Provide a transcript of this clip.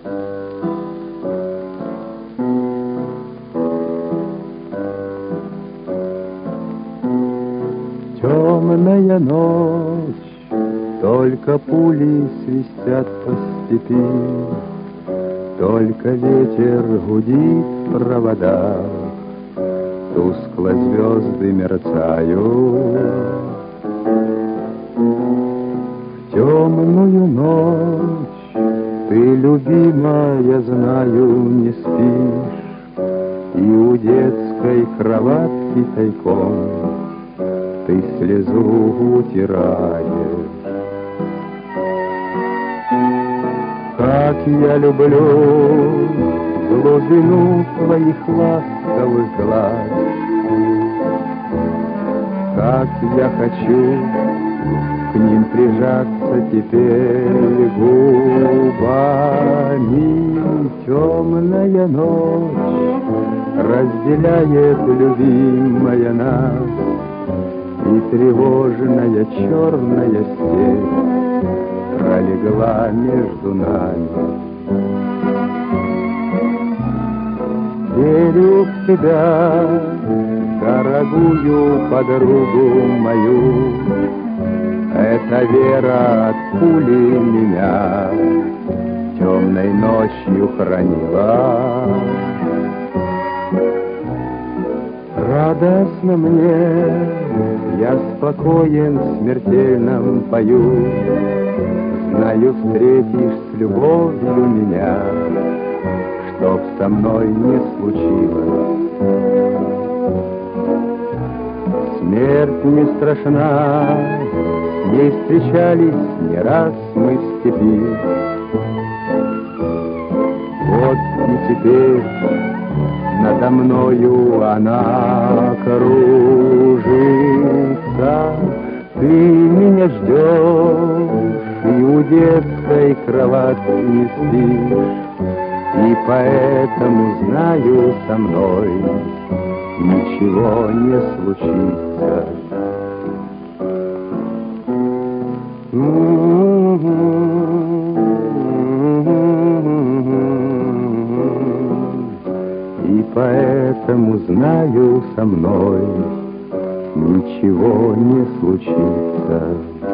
Темная ночь, только пули свистят по степи, только ветер гудит в проводах, тускло звезды мерцают. В темную ночь ты, любимая, знаю, не спишь, и у детской кроватки тайком ты слезу утираешь. Как я люблю глубину твоих ласковых глаз, как я хочу к ним прижаться теперь губами. Темная ночь разделяет, любимая, нас, и тревожная черная степь пролегла между нами. Верю в тебя, дорогую подругу мою, эта вера от пули меня темной ночью хранила. Радостно мне, я спокоен в смертельном бою, знаю, встретишь с любовью меня, чтоб со мной не случилось. Смерть не страшна, с ней встречались не раз мы в степи. Вот и теперь надо мною она кружится. Ты меня ждешь, и у детской кроватки не спишь, и поэтому знаю, со мной ничего не случится. И поэтому знаю, со мной ничего не случится.